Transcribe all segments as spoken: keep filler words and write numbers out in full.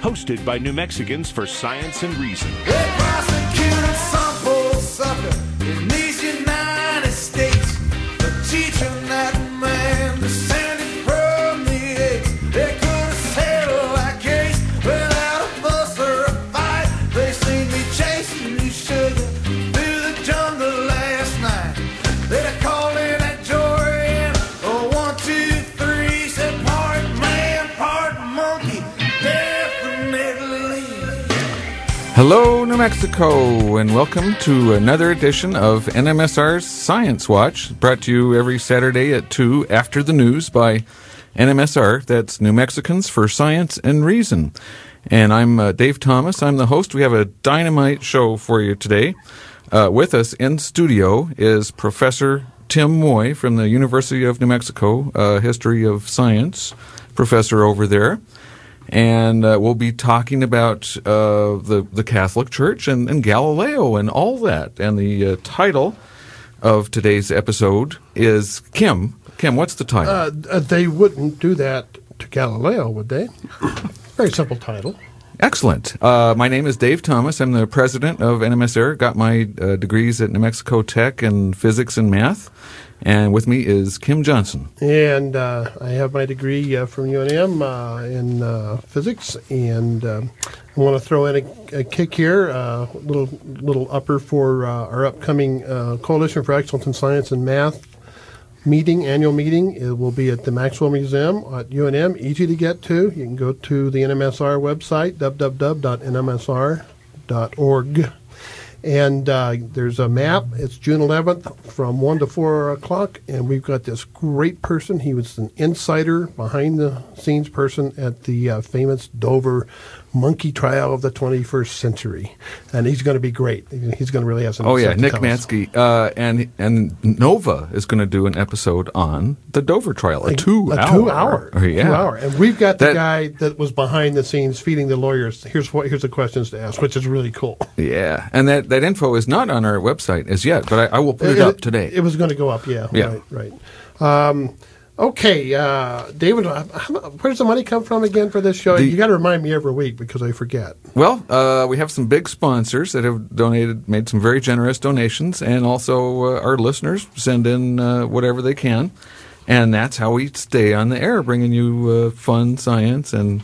hosted by New Mexicans for Science and Reason. They prosecuted some poor sucker in these United States for teaching that man descended from the apes. They could have settled that case without a fuss or a fight. They seen me chasing you sugar through the jungle last night. They'd have called in that Jordan, oh, one, two, three, said part man, part monkey, definitely. Hello, New Mexico, and welcome to another edition of N M S R's Science Watch, brought to you every Saturday at two after the news by N M S R. That's New Mexicans for Science and Reason. And I'm uh, Dave Thomas. I'm the host. We have a dynamite show for you today. Uh, with us in studio is Professor Tim Moy from the University of New Mexico, uh, History of Science professor over there. And uh, we'll be talking about uh, the, the Catholic Church and, and Galileo and all that. And the uh, title of today's episode is Kim. Kim, what's the title? Uh, uh, they wouldn't do that to Galileo, would they? Very simple title. Excellent. Uh, my name is Dave Thomas. I'm the president of N M S R. Got my uh, degrees at New Mexico Tech in physics and math. And with me is Kim Johnson. And uh, I have my degree uh, from U N M uh, in uh, physics. And uh, I want to throw in a, a kick here, a uh, little little upper for uh, our upcoming uh, Coalition for Excellence in Science and Math meeting, annual meeting. It will be at the Maxwell Museum at U N M. Easy to get to. You can go to the N M S R website, w w w dot n m s r dot org. And uh, there's a map. It's June eleventh from one to four o'clock. And we've got this great person. He was an insider, behind-the-scenes person at the uh, famous Dover monkey trial of the twenty-first century. And he's going to be great. He's going to really have some. Oh, yeah, Nick Mansky. Uh, and and Nova is going to do an episode on the Dover trial, a two-hour. A two-hour. Oh, yeah. Two-hour. And we've got the That- guy that was behind the scenes feeding the lawyers. Here's what. Here's the questions to ask, which is really cool. Yeah, and that, that info is not on our website as yet, but I, I will put it, up today. It was going to go up, yeah. Yeah. Right, right. Um, okay, uh, David, uh, how, where does the money come from again for this show? The- you got to remind me every week because I forget. Well, uh, we have some big sponsors that have donated, made some very generous donations, and also uh, our listeners send in uh, whatever they can, and that's how we stay on the air, bringing you uh, fun science and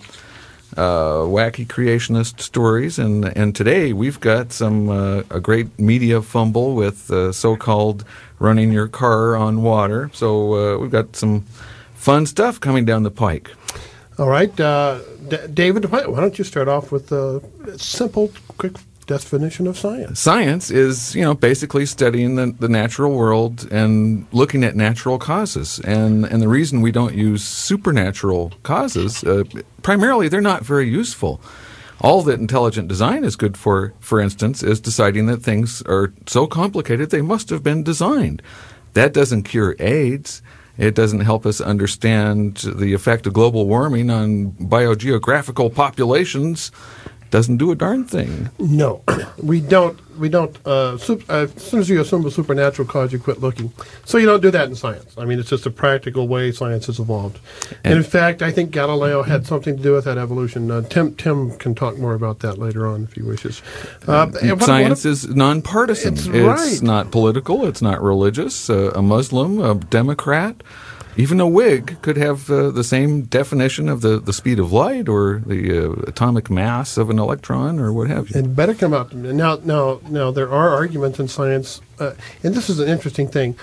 uh, wacky creationist stories. And and today we've got some uh, a great media fumble with uh, so-called running your car on water. So uh, we've got some fun stuff coming down the pike. All right, uh, D- David, why, why don't you start off with a simple, quick definition of science? Science is, you know, basically studying the, the natural world and looking at natural causes. And and the reason we don't use supernatural causes, uh, primarily they're not very useful. All that intelligent design is good for, for instance, is deciding that things are so complicated they must have been designed. That doesn't cure AIDS. It doesn't help us understand the effect of global warming on biogeographical populations. Doesn't do a darn thing. No, we don't. We don't. Uh, sup- uh, as soon as you assume a supernatural cause, you quit looking. So you don't do that in science. I mean, it's just a practical way science has evolved. And, and in fact, I think Galileo had something to do with that evolution. Uh, Tim Tim can talk more about that later on if he wishes. Uh, what, science what if, is nonpartisan. It's, it's right. not political. It's not religious. Uh, a Muslim, a Democrat, even a Whig could have uh, the same definition of the, the speed of light or the uh, atomic mass of an electron or what have you. It better come out. Now, now, now there are arguments in science, uh, and this is an interesting thing.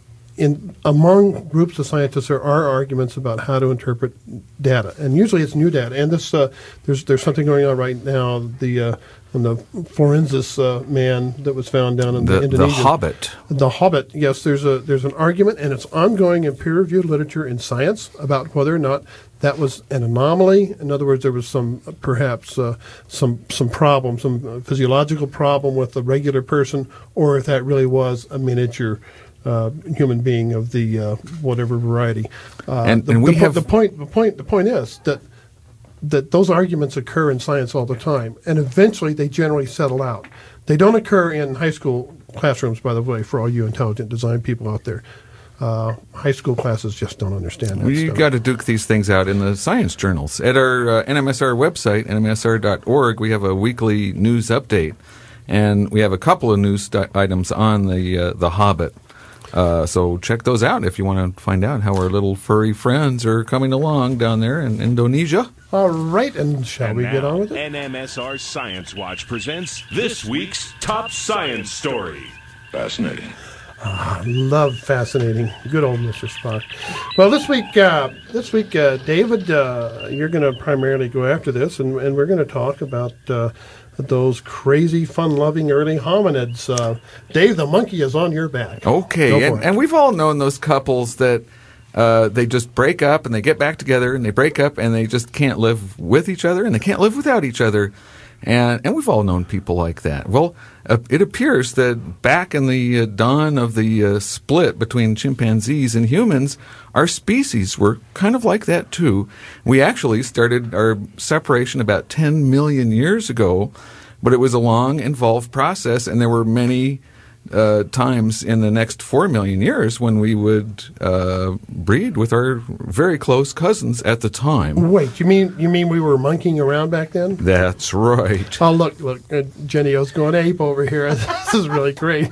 In among groups of scientists, there are arguments about how to interpret data, and usually it's new data. And this, uh, there's there's something going on right now. The uh, on the Forensis uh, man that was found down in the, the Indonesia. The Hobbit. The Hobbit. Yes, there's a there's an argument, and it's ongoing in peer-reviewed literature in science about whether or not that was an anomaly. In other words, there was some uh, perhaps uh, some some problem, some physiological problem with the regular person, or if that really was a miniature Uh, human being of the uh, whatever variety. Uh, and, the, and we the, have the point. The point. The point is that that those arguments occur in science all the time, and eventually they generally settle out. They don't occur in high school classrooms, by the way, for all you intelligent design people out there. uh, high school classes just don't understand that We stuff. got to duke these things out in the science journals. At our uh, N M S R website, N M S R dot org, we have a weekly news update, and we have a couple of news st- items on the uh, the Hobbit. Uh, so check those out if you want to find out how our little furry friends are coming along down there in Indonesia. All right, and shall And we now, get on with it? N M S R Science Watch presents this week's top science story. Fascinating. Love fascinating. Good old Mister Spock. Well, this week, uh, this week, uh, David, uh, you're going to primarily go after this, and, and we're going to talk about uh, those crazy, fun-loving early hominids. Uh, Dave, the monkey is on your back. Go Okay, for and, it. and we've all known those couples that uh, they just break up and they get back together, and they break up and they just can't live with each other, and they can't live without each other. And and we've all known people like that. Well, uh, it appears that back in the uh, dawn of the uh, split between chimpanzees and humans, our species were kind of like that too. We actually started our separation about ten million years ago, but it was a long, involved process, and there were many uh, times in the next four million years when we would uh, breed with our very close cousins at the time. Wait, you mean you mean we were monkeying around back then? That's right. Oh, look, look, uh, Jenny O's going ape over here. This is really great.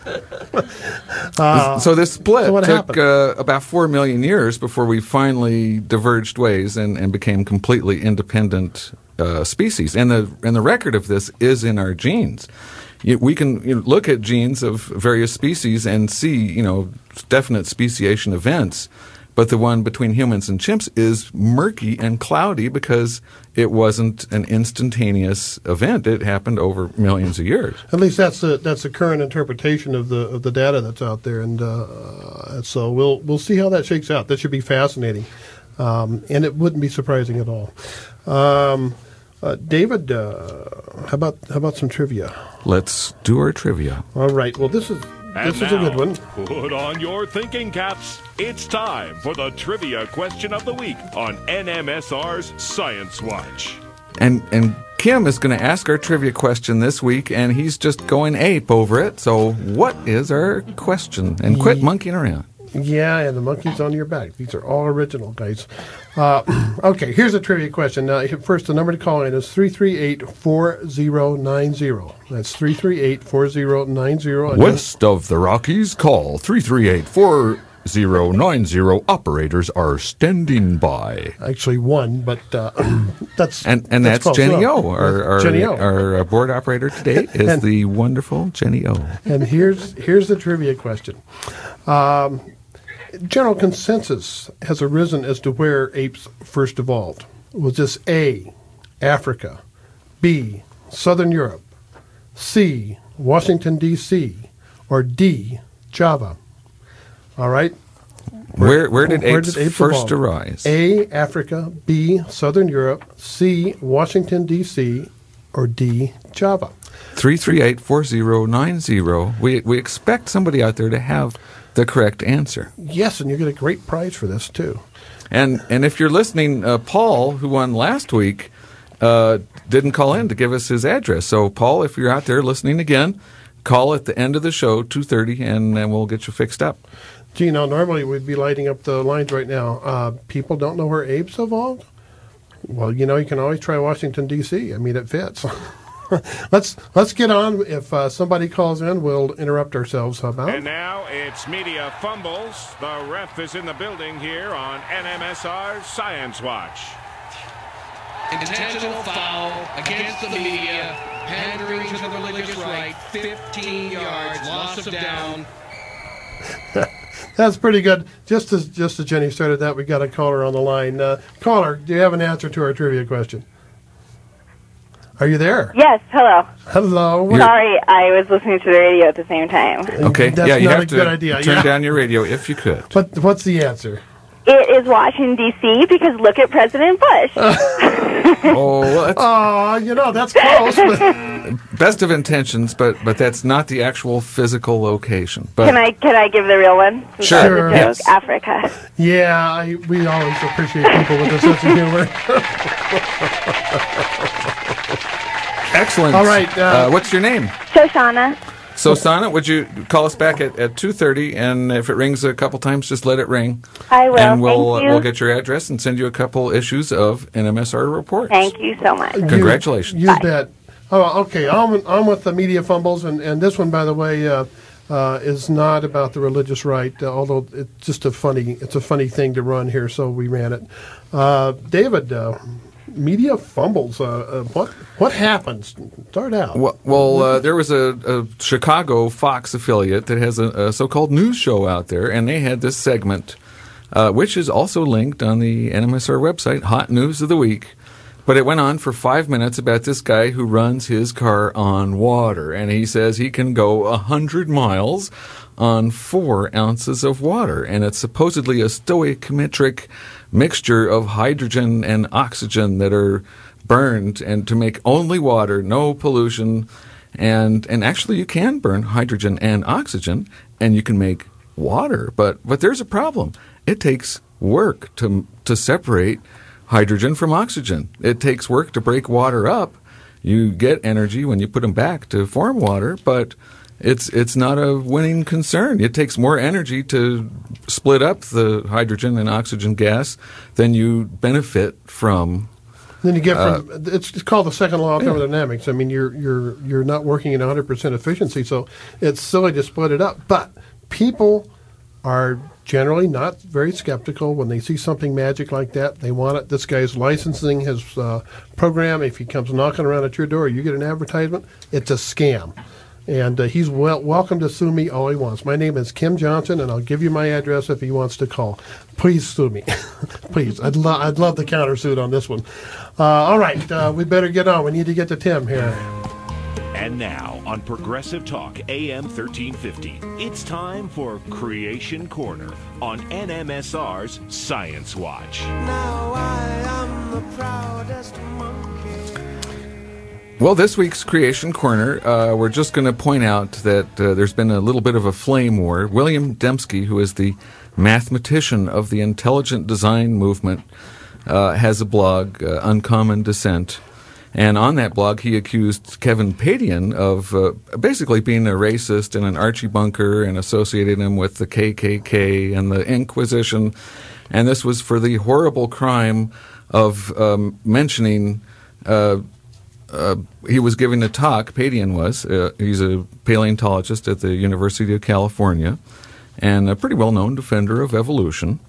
Uh, So this split so what took happened? uh, about four million years before we finally diverged ways and, and became completely independent uh, species. And the and the record of this is in our genes. You, we can you know, look at genes of various species and see you know definite speciation events, but the one between humans and chimps is murky and cloudy because it wasn't an instantaneous event. It happened over millions of years. At least that's the that's the current interpretation of the of the data that's out there, and uh, so we'll we'll see how that shakes out. That should be fascinating, um, and it wouldn't be surprising at all. Um, uh, David, uh, how about how about some trivia? Let's do our trivia. All right. Well, this is And this is a now, good one. put on your thinking caps. It's time for the trivia question of the week on N M S R's Science Watch. And and Kim is going to ask our trivia question this week, and he's just going ape over it. So what is our question? And quit monkeying around. Yeah, and the monkey's on your back. These are all original, guys. Uh, okay, here's a trivia question. Now, first, the number to call in is three three eight, four zero nine zero. That's three three eight, four zero nine zero. West of the Rockies, call three three eight, four zero nine zero. Operators are standing by. Actually, one, but uh, that's And and that's that's, close Jenny enough. O. Our, our, Jenny O. our uh, board operator today is And- the wonderful Jenny O. And here's here's the trivia question. Um, general consensus has arisen as to where apes first evolved. Was this A, Africa, B, Southern Europe, C, Washington, D C, or D, Java? All right. Where where did Where apes, did apes first evolve? arise? A, Africa, B, Southern Europe, C, Washington, D C, or D, Java? Three three eight four zero nine zero. We we expect somebody out there to have the correct answer. Yes, and you get a great prize for this, too. And and if you're listening, uh, Paul, who won last week, uh, didn't call in to give us his address. So, Paul, if you're out there listening again, call at the end of the show, two thirty, and then we'll get you fixed up. Gee, now, normally we'd be lighting up the lines right now. Uh, people don't know where apes evolved? Well, you know, you can always try Washington, D C. I mean, it fits. let's let's get on. If uh, somebody calls in, we'll interrupt ourselves. How about? And now it's Media Fumbles. The ref is in the building here on N M S R's Science Watch. Intentional foul against the media, pandering to the religious right, fifteen yards, loss of down. That's pretty good. Just as just as Jenny started that, we got a caller on the line. Uh, caller, do you have an answer to our trivia question? Are you there? Yes, hello. Hello. Sorry, I was listening to the radio at the same time. Okay, That's yeah, you not have a to good idea. turn Yeah. down your radio if you could. But what's the answer? It is Washington, D C, because look at President Bush. Oh, well, that's Oh, you know, that's close. But best of intentions, but but that's not the actual physical location. But Can I can I give the real one? Since Sure, that was a joke. yes. Africa. yeah, I, we always appreciate people with a sense of humor. excellent. All right, uh, Uh, what's your name? Shoshana. So, Sana, would you call us back at, at two thirty, and if it rings a couple times, just let it ring. I will. And we'll, Thank you. Uh, we'll get your address and send you a couple issues of N M S R reports. Thank you so much. Congratulations. You, you Bye. bet. Oh, okay. I'm, I'm with the Media Fumbles, and, and this one, by the way, uh, uh, is not about the religious right, uh, although it's just a funny it's a funny thing to run here, so we ran it. Uh, David, uh, Media Fumbles, uh, uh, what what happens? Start out. Well, well uh, there was a, a Chicago Fox affiliate that has a, a so-called news show out there, and they had this segment, uh, which is also linked on the N M S R website, Hot News of the Week. But it went on for five minutes about this guy who runs his car on water, and he says he can go a hundred miles on four ounces of water, and it's supposedly a stoichiometric mixture of hydrogen and oxygen that are burned, and to make only water, no pollution, and and actually you can burn hydrogen and oxygen, and you can make water, but but there's a problem. It takes work to to separate hydrogen from oxygen. It takes work to break water up. You get energy when you put them back to form water, but it's it's not a winning concern. It takes more energy to split up the hydrogen and oxygen gas than you benefit from. Then you get from Uh, it's, it's called the second law of thermodynamics. I mean, you're you're you're not working at one hundred percent efficiency, so it's silly to split it up. But people are generally not very skeptical when they see something magic like that. They want it. This guy's licensing his uh, program. If he comes knocking around at your door, you get an advertisement. It's a scam. And uh, he's wel- welcome to sue me all he wants. My name is Kim Johnson, and I'll give you my address if he wants to call. Please sue me. Please. I'd, lo- I'd love the countersuit on this one. Uh, all right. Uh, we better get on. We need to get to Tim here. And now on Progressive Talk A M thirteen fifty, it's time for Creation Corner on N M S R's Science Watch. Now I am the proudest monkey. Well, this week's Creation Corner, uh, we're just going to point out that uh, there's been a little bit of a flame war. William Dembski, who is the mathematician of the intelligent design movement, uh, has a blog, uh, Uncommon Descent. And on that blog, he accused Kevin Padian of uh, basically being a racist and an Archie Bunker and associated him with the K K K and the Inquisition. And this was for the horrible crime of um, mentioning uh, uh, he was giving a talk, Padian was. Uh, he's a paleontologist at the University of California and a pretty well-known defender of evolution.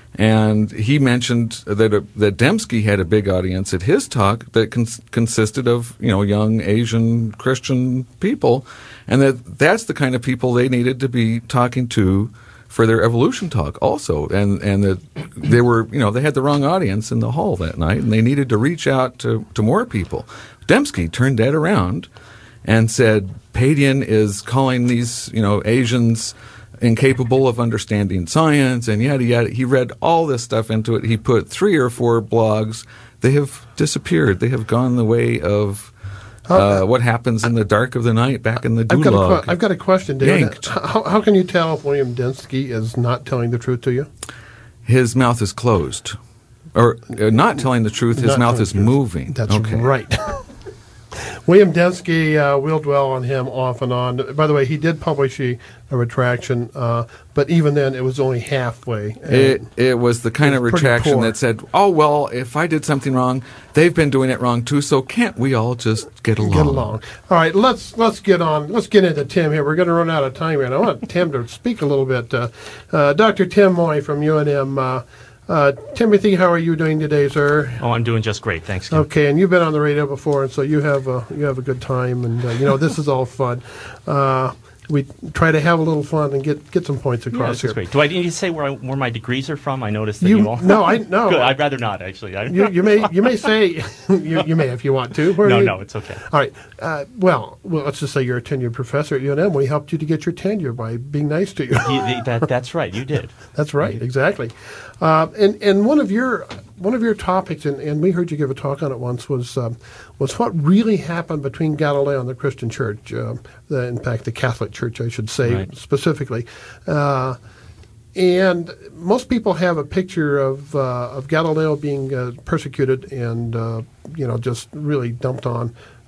And he mentioned that uh, that Dembski had a big audience at his talk that cons- consisted of, you know, young Asian Christian people, and that that's the kind of people they needed to be talking to for their evolution talk also. And and that they were, you know, they had the wrong audience in the hall that night, and they needed to reach out to, to more people. Dembski turned that around and said Padian is calling these, you know, Asians incapable of understanding science and yada yada. He read all this stuff into it. He put three or four blogs. They have disappeared. They have gone the way of uh, uh, what happens in the dark of the night back in the I've got, a gulag. que- I've got a question, David. Yanked. How, how can you tell if William Dembski is not telling the truth to you? His mouth is closed. Or uh, not telling the truth, his Not mouth telling is the truth. moving. That's okay. right. William Dembski, uh, we'll dwell on him off and on. By the way, he did publish a, a retraction, uh, but even then, it was only halfway. It it was the kind It of was pretty retraction poor. that said, "Oh well, if I did something wrong, they've been doing it wrong too. So can't we all just get along?" Get along. All right, let's let's get on. Let's get into Tim here. We're going to run out of time here, and I want Tim to speak a little bit. Uh, uh, Doctor Tim Moy from U N M. Uh, uh, Timothy, how are you doing today, sir? Oh, I'm doing just great. Thanks, Kim. Okay, and you've been on the radio before, and so you have a you have a good time, and uh, you know this is all fun. Uh, we try to have a little fun and get, get some points Yeah, across this here. is great. Do I need to say where, I, where my degrees are from? I noticed that you, You all... no, I no. Good. I'd rather not, actually. I, You, you may you may say you, you may if you want to. Where no, are you? no, it's okay. All right. Uh, well, well, let's just say you're a tenured professor at U N M. We helped you to get your tenure by being nice to you. You- that, that's right. You did. That's right, exactly. Uh, and and one of your one of your topics, and, and we heard you give a talk on it once, was um, was what really happened between Galileo and the Christian Church. Uh, the, in fact, the Catholic Church, I should say Right. specifically. Uh, and most people have a picture of uh, of Galileo being uh, persecuted and uh, you know just really dumped on.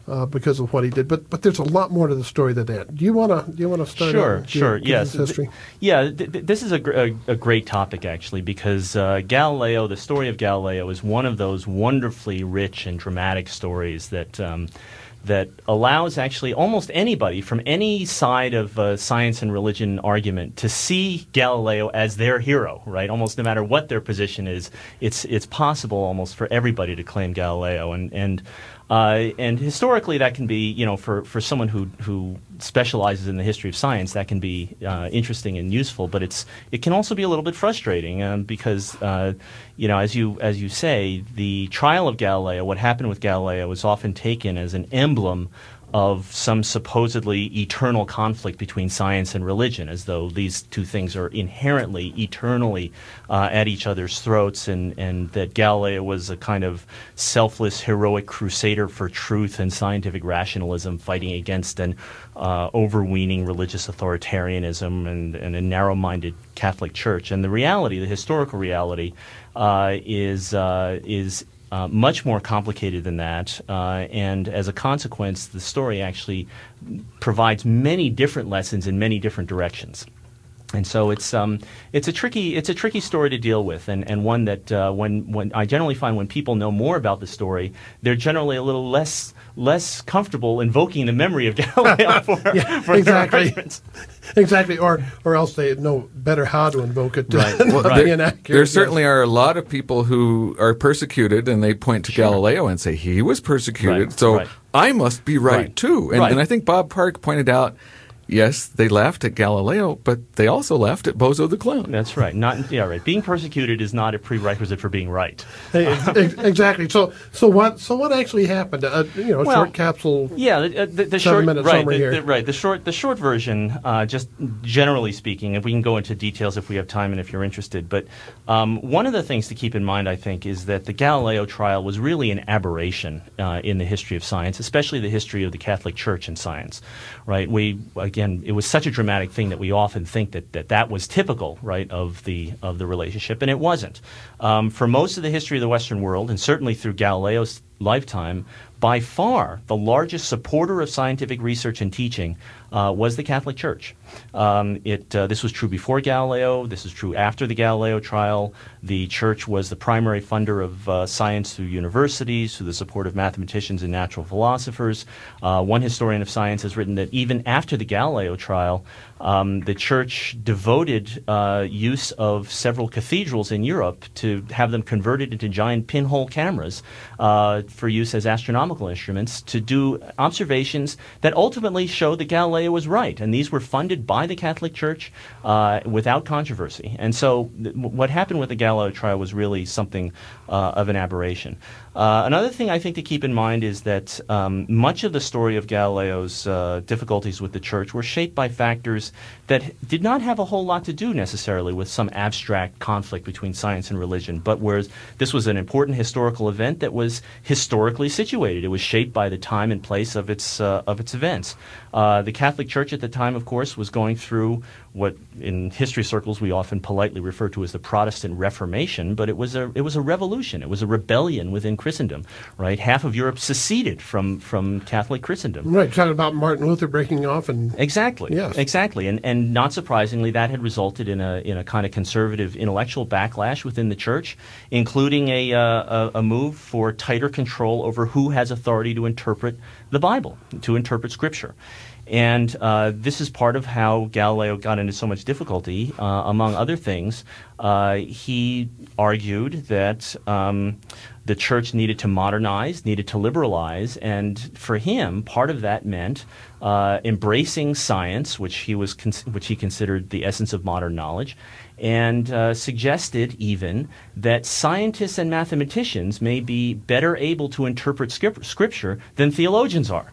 uh, because of what he did. But but there's a lot more to the story than that. Do you want to do you want to start? Sure, out sure, give yes. us history? Th- yeah, th- th- this is a, gr- a, a great topic, actually, because uh, Galileo, the story of Galileo, is one of those wonderfully rich and dramatic stories that um, that allows actually almost anybody from any side of uh, science and religion argument to see Galileo as their hero, right? Almost no matter what their position is, it's it's possible almost for everybody to claim Galileo, and and uh, and historically that can be, you know, for, for someone who who specializes in the history of science, that can be uh, interesting and useful, but it's it can also be a little bit frustrating um, because uh, you know, as you as you say, the trial of Galileo, what happened with Galileo, is often taken as an emblem of some supposedly eternal conflict between science and religion, as though these two things are inherently, eternally uh, at each other's throats, and, and that Galileo was a kind of selfless, heroic crusader for truth and scientific rationalism, fighting against an uh, overweening religious authoritarianism and, and a narrow-minded Catholic Church. And the reality, the historical reality, uh, is uh, is Uh, much more complicated than that, uh, and as a consequence, the story actually provides many different lessons in many different directions. And so it's um, it's a tricky it's a tricky story to deal with, and, and one that uh, when when I generally find when people know more about the story, they're generally a little less less comfortable invoking the memory of Galileo for, yeah, for exactly. their arguments. Exactly, or or else they know better how to invoke it. Right. Well, right. Be inaccurate. There certainly are a lot of people who are persecuted, and they point to Sure. Galileo and say he was persecuted, Right, so right. I must be right, Right. too. And, Right. and I think Bob Park pointed out, yes, they laughed at Galileo, but they also laughed at Bozo the Clown. That's right. Not yeah right. Being persecuted is not a prerequisite for being right. Hey, ex- ex- exactly. So so what so what actually happened? Uh, you know, a Well, short capsule. Yeah, the, uh, the, the Seven short minute right, summary the, here. the, right. The short, the short version, uh, just generally speaking, and we can go into details if we have time and if you're interested. But um, one of the things to keep in mind, I think, is that the Galileo trial was really an aberration uh, in the history of science, especially the history of the Catholic Church in science. Right? We again, it was such a dramatic thing that we often think that that, that was typical, right, of the of the relationship, and it wasn't. Um, for most of the history of the Western world, and certainly through Galileo's lifetime, by far the largest supporter of scientific research and teaching uh, was the Catholic Church. Um, it uh, this was true before Galileo. This is true after the Galileo trial. The Church was the primary funder of uh, science through universities, through the support of mathematicians and natural philosophers. Uh, one historian of science has written that even after the Galileo trial, um, the Church devoted uh, use of several cathedrals in Europe to have them converted into giant pinhole cameras uh, for use as astronomical instruments to do observations that ultimately showed that Galileo was right. And these were funded by the Catholic Church uh, without controversy. And so th- what happened with the Galileo trial was really something uh, of an aberration. Uh, another thing I think to keep in mind is that um, much of the story of Galileo's uh, difficulties with the Church were shaped by factors that did not have a whole lot to do necessarily with some abstract conflict between science and religion, but whereas this was an important historical event that was historically situated. It was shaped by the time and place of its uh, of its events. Uh, the Catholic Church at the time, of course, was going through what in history circles we often politely refer to as the Protestant Reformation, but it was a it was a revolution. It was a rebellion within Christendom, right? Half of Europe seceded from, from Catholic Christendom. Right, talking about Martin Luther breaking off and Exactly. Yes. Exactly. And and not surprisingly, that had resulted in a in a kind of conservative intellectual backlash within the church, including a uh, a, a move for tighter control over who has authority to interpret the Bible, to interpret Scripture. And uh, this is part of how Galileo got into so much difficulty. Uh, among other things, uh, he argued that um, the church needed to modernize, needed to liberalize, and for him, part of that meant uh, embracing science, which he was con- which he considered the essence of modern knowledge, and uh, suggested even that scientists and mathematicians may be better able to interpret scrip- Scripture than theologians are.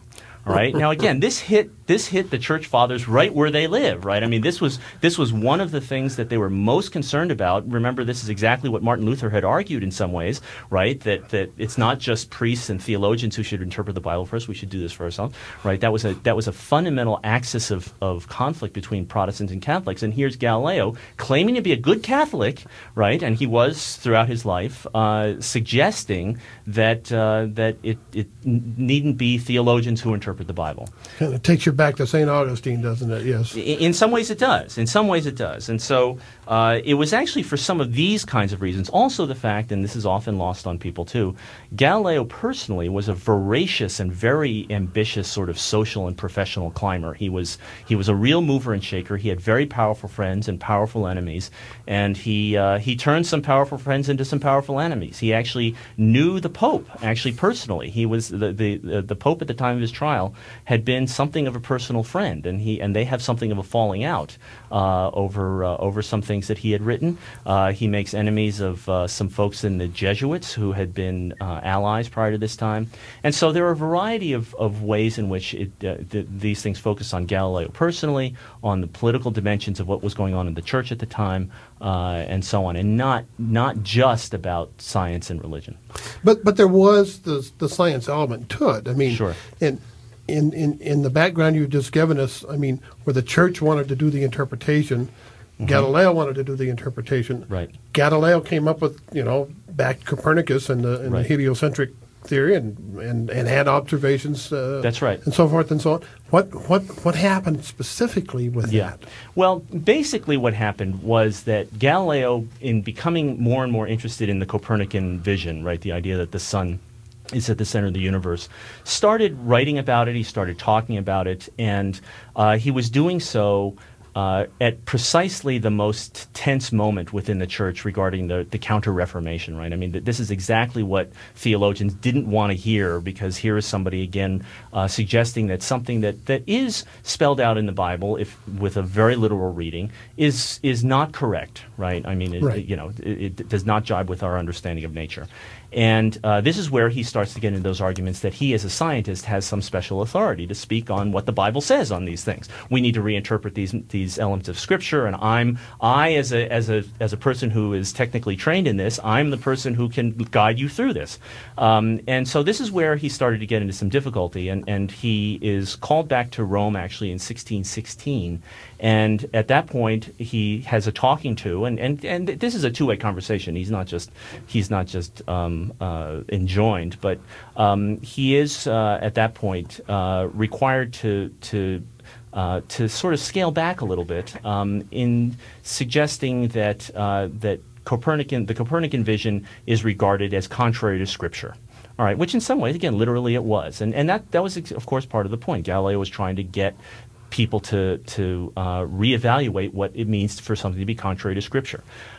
All right. Now, again, this hit this hit the church fathers right where they live. Right. I mean, this was this was one of the things that they were most concerned about. Remember, this is exactly what Martin Luther had argued in some ways. Right. That that it's not just priests and theologians who should interpret the Bible first. We should do this for ourselves. Right. That was a that was a fundamental axis of of conflict between Protestants and Catholics. And here's Galileo claiming to be a good Catholic. Right. And he was throughout his life uh, suggesting that uh, that it it needn't be theologians who interpret the Bible. Kind of takes you back to Saint Augustine, doesn't it? Yes. In some ways it does. In some ways it does. And so uh, it was actually for some of these kinds of reasons. Also the fact, and this is often lost on people too, Galileo personally was a voracious and very ambitious sort of social and professional climber. He was he was a real mover and shaker. He had very powerful friends and powerful enemies. And he uh, he turned some powerful friends into some powerful enemies. He actually knew the Pope, actually personally. He was the, the, the, the Pope at the time of his trial had been something of a personal friend, and he and they have something of a falling out uh, over uh, over some things that he had written. Uh, he makes enemies of uh, some folks in the Jesuits who had been uh, allies prior to this time, and so there are a variety of, of ways in which it, uh, th- these things focus on Galileo personally, on the political dimensions of what was going on in the church at the time, uh, and so on, and not not just about science and religion. But but there was the the science element to it. I mean, Sure. and in, in, in the background you've just given us, I mean, where the church wanted to do the interpretation, mm-hmm. Galileo wanted to do the interpretation. Right. Galileo came up with, you know, back Copernicus and the, and Right. the heliocentric theory and, and, and had observations. Uh, That's right. And so forth and so on. What what what happened specifically with Yeah. that? Well, basically what happened was that Galileo, in becoming more and more interested in the Copernican vision, right, the idea that the sun is at the center of the universe, started writing about it, he started talking about it, and uh, he was doing so uh, at precisely the most tense moment within the church regarding the, the Counter-Reformation, right? I mean, th- this is exactly what theologians didn't want to hear, because here is somebody, again, uh, suggesting that something that, that is spelled out in the Bible, if with a very literal reading, is is not correct, right? I mean, it, Right. it, you know, it, it does not jibe with our understanding of nature. And uh, this is where he starts to get into those arguments that he, as a scientist, has some special authority to speak on what the Bible says on these things. We need to reinterpret these these elements of Scripture, and I'm I, as a as a as a person who is technically trained in this, I'm the person who can guide you through this. Um, and so this is where he started to get into some difficulty, and and he is called back to Rome actually in sixteen sixteen. And at that point, he has a talking to, and, and, and this is a two-way conversation. He's not just he's not just um, uh, enjoined, but um, he is uh, at that point uh, required to to uh, to sort of scale back a little bit um, in suggesting that uh, that Copernican the Copernican vision is regarded as contrary to Scripture. All right, which in some ways, again, literally it was, and and that that was of course part of the point. Galileo was trying to get people to to uh, reevaluate what it means for something to be contrary to Scripture.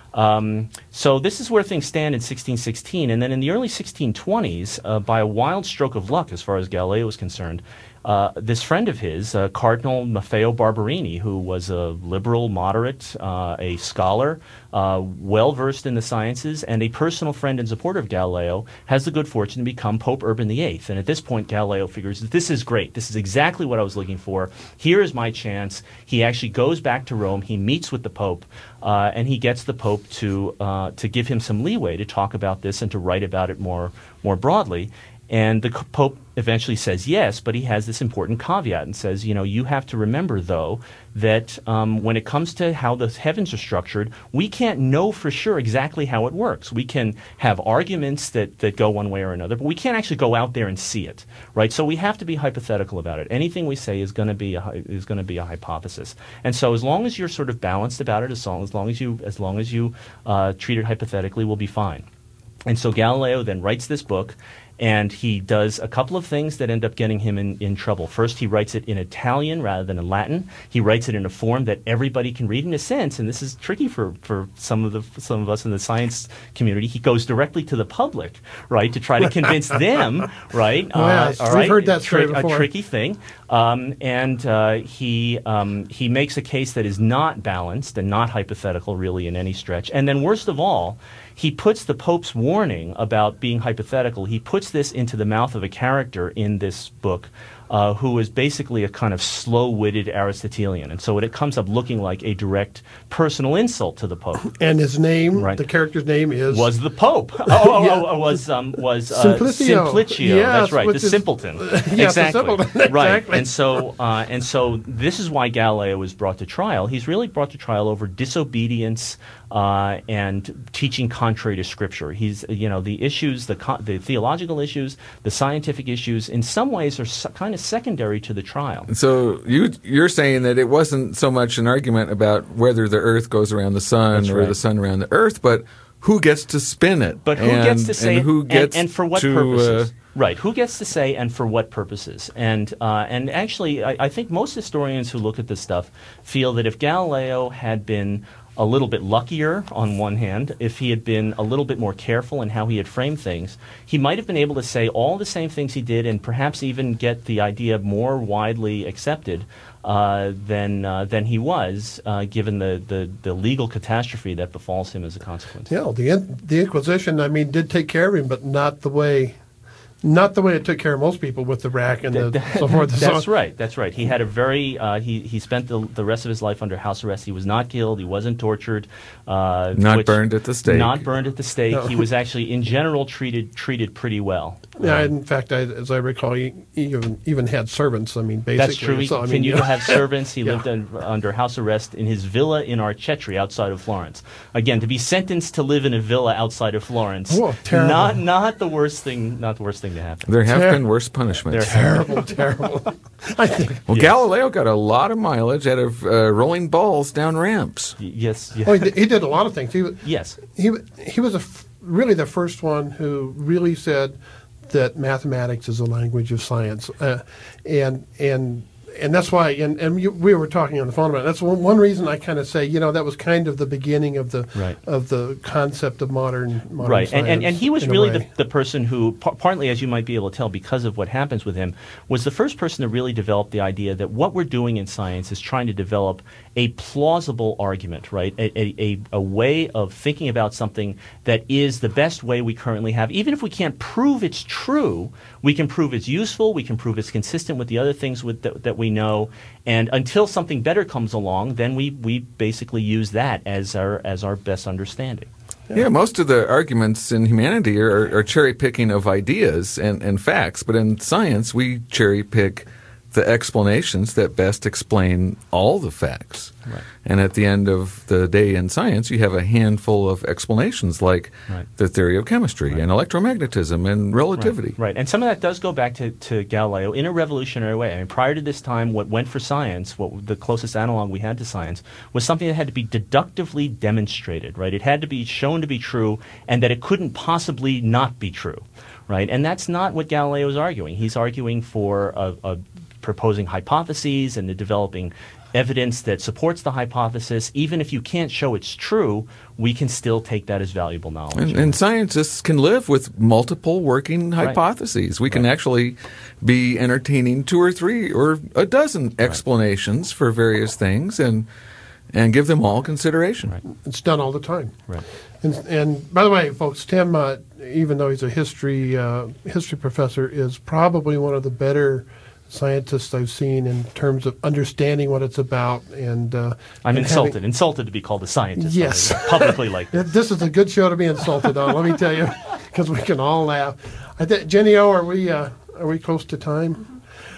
Um, so this is where things stand in sixteen sixteen, and then in the early sixteen twenties, uh, by a wild stroke of luck, as far as Galileo was concerned, uh, this friend of his, uh, Cardinal Maffeo Barberini, who was a liberal moderate, uh, a scholar, uh, well-versed in the sciences, and a personal friend and supporter of Galileo, has the good fortune to become Pope Urban the Eighth. And at this point, Galileo figures, this is great. This is exactly what I was looking for. Here is my chance. He actually goes back to Rome. He meets with the Pope, uh, and he gets the Pope to uh, to give him some leeway to talk about this and to write about it more more broadly. And the Pope eventually says yes, but he has this important caveat and says, you know, you have to remember, though, that um, when it comes to how the heavens are structured, we can't know for sure exactly how it works. We can have arguments that, that go one way or another, but we can't actually go out there and see it, right? So we have to be hypothetical about it. Anything we say is going to be a, is going to be a hypothesis. And so as long as you're sort of balanced about it, as long as, long as you as long as you uh, treat it hypothetically, we'll be fine. And so Galileo then writes this book, and he does a couple of things that end up getting him in, in trouble. First, he writes it in Italian rather than in Latin. He writes it in a form that everybody can read in a sense, and this is tricky for, for some of the some of us in the science community. He goes directly to the public, right, to try to convince them, right? Oh, yes. all We've right? heard that story Tri- before. A tricky thing. Um, and uh, he um, he makes a case that is not balanced and not hypothetical, really, in any stretch. And then worst of all, he puts the Pope's warning about being hypothetical, he puts this into the mouth of a character in this book uh, who is basically a kind of slow-witted Aristotelian. And so it comes up looking like a direct personal insult to the Pope. And his name, Right. the character's name is... Was the Pope. Oh, oh, Yeah. oh, oh, was, um, was uh, Simplicio. Simplicio. Yes, That's right, the which is- simpleton. Yes, the exactly. simpleton, Right. exactly. And so, uh, and so this is why Galileo was brought to trial. He's really brought to trial over disobedience uh, and teaching contrary to Scripture. He's, you know, the issues, the co- the theological issues, the scientific issues, in some ways are s- kind of secondary to the trial. So you you're saying that it wasn't so much an argument about whether the Earth goes around the sun That's or right. the sun around the Earth, but who gets to spin it? But who and, gets to say and who and- gets and, for what to, purposes? Uh, Right. Who gets to say and for what purposes? And uh, and actually, I, I think most historians who look at this stuff feel that if Galileo had been a little bit luckier on one hand, if he had been a little bit more careful in how he had framed things, he might have been able to say all the same things he did and perhaps even get the idea more widely accepted uh, than uh, than he was, uh, given the, the, the legal catastrophe that befalls him as a consequence. Yeah, the in- the Inquisition, I mean, did take care of him, but not the way, not the way it took care of most people with the rack and the so forth. and so That's on. right. That's right. He had a very uh, he he spent the the rest of his life under house arrest. He was not killed. He wasn't tortured. Uh, Not which- burned at the stake. Not burned at the stake. No. He was actually, in general, treated treated pretty well. Yeah, Um, in fact, I, as I recall, he, he even even had servants. I mean, basically, That's true. He So, I mean, continued you know, to have servants. He Yeah. lived un, under house arrest in his villa in Arcetri outside of Florence. Again, to be sentenced to live in a villa outside of Florence, Whoa, terrible. not not the worst thing. Not the worst thing to happen. there have Ter- been worse punishments. There- terrible, terrible. I think. Well, Yes. Galileo got a lot of mileage out of uh, rolling balls down ramps. Y- Yes. Yeah. Oh, he, did, he did a lot of things. He was Yes. he wa- he was a f- really the first one who really said that mathematics is a language of science, uh, and and and that's why. And, and you, we were talking on the phone about it. That's one, one reason I kind of say, you know, that was kind of the beginning of the Right. of the concept of modern modern Right, and, and, science and he was in a really the, way. the person who, par- partly as you might be able to tell because of what happens with him, was the first person to really develop the idea that what we're doing in science is trying to develop a plausible argument, right? A, a, a, a way of thinking about something that is the best way we currently have. Even if we can't prove it's true, we can prove it's useful, we can prove it's consistent with the other things with that, that we know, and until something better comes along, then we, we basically use that as our, as our best understanding. Yeah, most of the arguments in humanity are, are cherry picking of ideas and, and facts, but in science we cherry pick the explanations that best explain all the facts. Right. And at the end of the day in science, you have a handful of explanations like Right. the theory of chemistry and electromagnetism and relativity. Right, right. And some of that does go back to, to Galileo in a revolutionary way. I mean, prior to this time, what went for science, what the closest analog we had to science, was something that had to be deductively demonstrated, right? It had to be shown to be true and that it couldn't possibly not be true, right? And that's not what Galileo is arguing. He's arguing for a, a proposing hypotheses and the developing evidence that supports the hypothesis. Even if you can't show it's true, we can still take that as valuable knowledge. And, and scientists can live with multiple working Right. hypotheses. We can Right. actually be entertaining two or three or a dozen explanations for various things and and give them all consideration. Right. It's done all the time. Right. And, and by the way, folks, Tim, uh, even though he's a history uh, history professor, is probably one of the better scientists I've seen in terms of understanding what it's about. And uh, I'm and insulted, having- insulted to be called a scientist. Yes. I mean, publicly like this. This is a good show to be insulted on. Let me tell you, because we can all laugh. I think Jenny O, are we uh, are we close to time?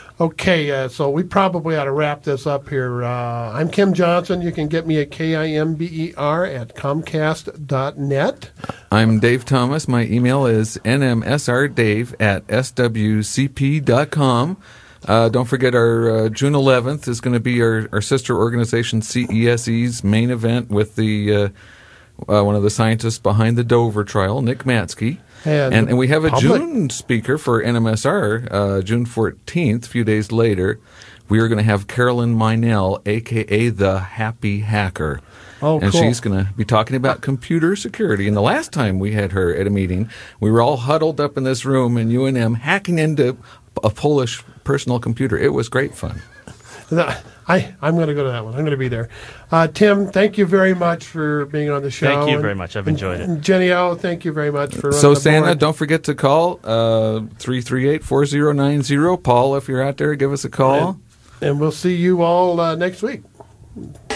Okay, uh, so we probably ought to wrap this up here. Uh, I'm Kim Johnson. You can get me at K I M B E R at Comcast dot net. I'm Dave Thomas. My email is n m s r dave at s w c p dot com. Uh, don't forget our uh, June eleventh is going to be our, our sister organization C E S E's main event with the uh, uh, one of the scientists behind the Dover trial, Nick Matsky. And And, and we have a public- June speaker for N M S R, uh, June fourteenth, a few days later. We are going to have Carolyn Meinel, a k a the Happy Hacker. Oh, and cool. she's going to be talking about computer security. And the last time we had her at a meeting, we were all huddled up in this room in U N M hacking into a Polish personal computer. It was great fun. I, I'm going to go to that one. I'm going to be there. Uh, Tim, thank you very much for being on the show. Thank you and, very much. I've enjoyed and, it. And Jenny O, thank you very much for running So, the Santa, board. don't forget to call uh, three three eight, four zero nine zero. Paul, if you're out there, give us a call. And, and we'll see you all uh, next week.